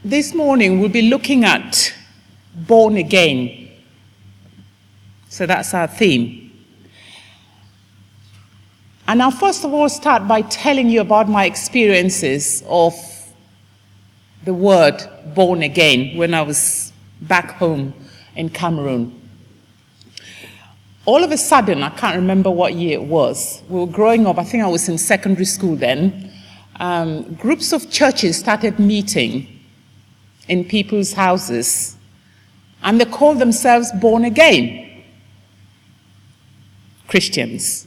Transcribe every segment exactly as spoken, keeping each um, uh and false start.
this morning we'll be looking at born again. So that's our theme. And I'll first of all start by telling you about my experiences of the word born again when I was back home in Cameroon. All of a sudden, I can't remember what year it was, we were growing up, I think I was in secondary school then, um, groups of churches started meeting in people's houses, and they called themselves born again Christians.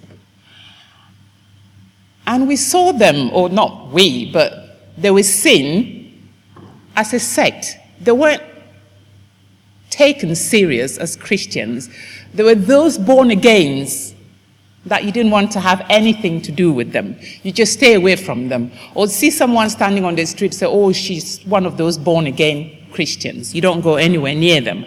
And we saw them, or not we, but they were seen as a sect. They weren't taken serious as Christians. There were those born agains that you didn't want to have anything to do with them. You just stay away from them. Or see someone standing on the street, say, oh, she's one of those born again Christians. You don't go anywhere near them.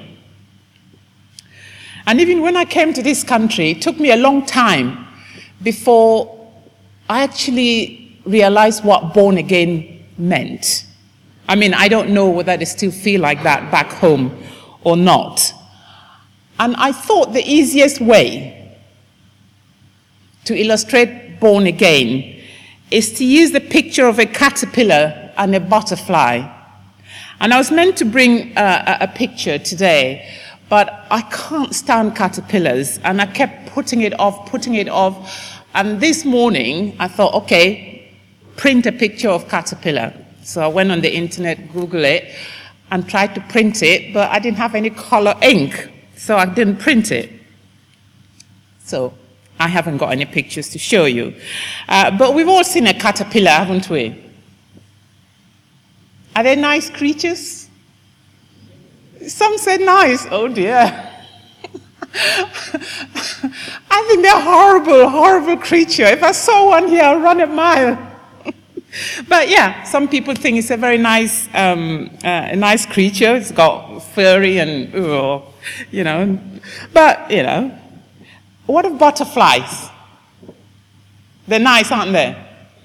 And even when I came to this country, it took me a long time before I actually realized what born again meant. I mean, I don't know whether they still feel like that back home or not. And I thought the easiest way to illustrate born again is to use the picture of a caterpillar and a butterfly. And I was meant to bring uh, a picture today, but I can't stand caterpillars, and I kept putting it off, putting it off. And this morning, I thought, okay, print a picture of caterpillar. So I went on the internet, Google it, and tried to print it, but I didn't have any color ink, so I didn't print it. So I haven't got any pictures to show you. Uh, but we've all seen a caterpillar, haven't we? Are they nice creatures? Some say nice. Oh dear. I think they're horrible, horrible creature. If I saw one here, I'd run a mile. But yeah, some people think it's a very nice, um, uh, a nice creature. It's got furry and, uh, you know. But, you know, what of butterflies? They're nice, aren't they?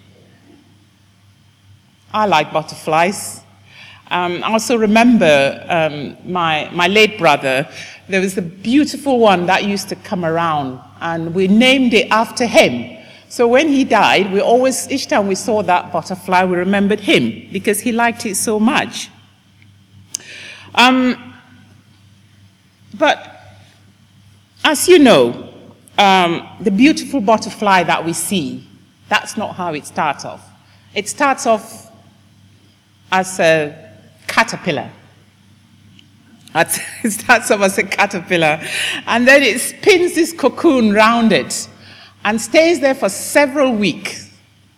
I like butterflies. Um, I also remember um, my, my late brother, there was a beautiful one that used to come around, and we named it after him. So when he died, we always, each time we saw that butterfly, we remembered him, because he liked it so much. Um, but as you know, um, the beautiful butterfly that we see, that's not how it starts off. It starts off as a caterpillar. It starts off as a caterpillar, and then it spins this cocoon round it and stays there for several weeks.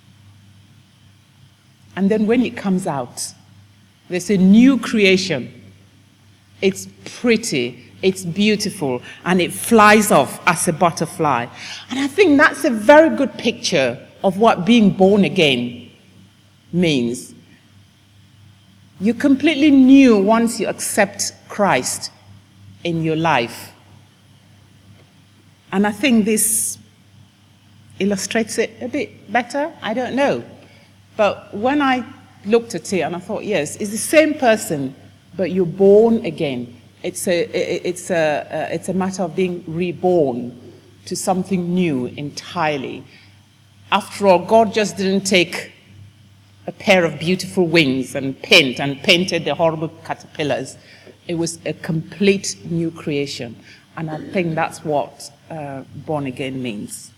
And then when it comes out, there's a new creation. It's pretty, it's beautiful, and it flies off as a butterfly. And I think that's a very good picture of what being born again means. You're completely new once you accept Christ in your life. And I think this illustrates it a bit better. I don't know. But when I looked at it and I thought, yes, it's the same person, but you're born again. It's a, it's a, it's a matter of being reborn to something new entirely. After all, God just didn't take a pair of beautiful wings and paint and painted the horrible caterpillars. It was a complete new creation. And I think that's what uh, born again means.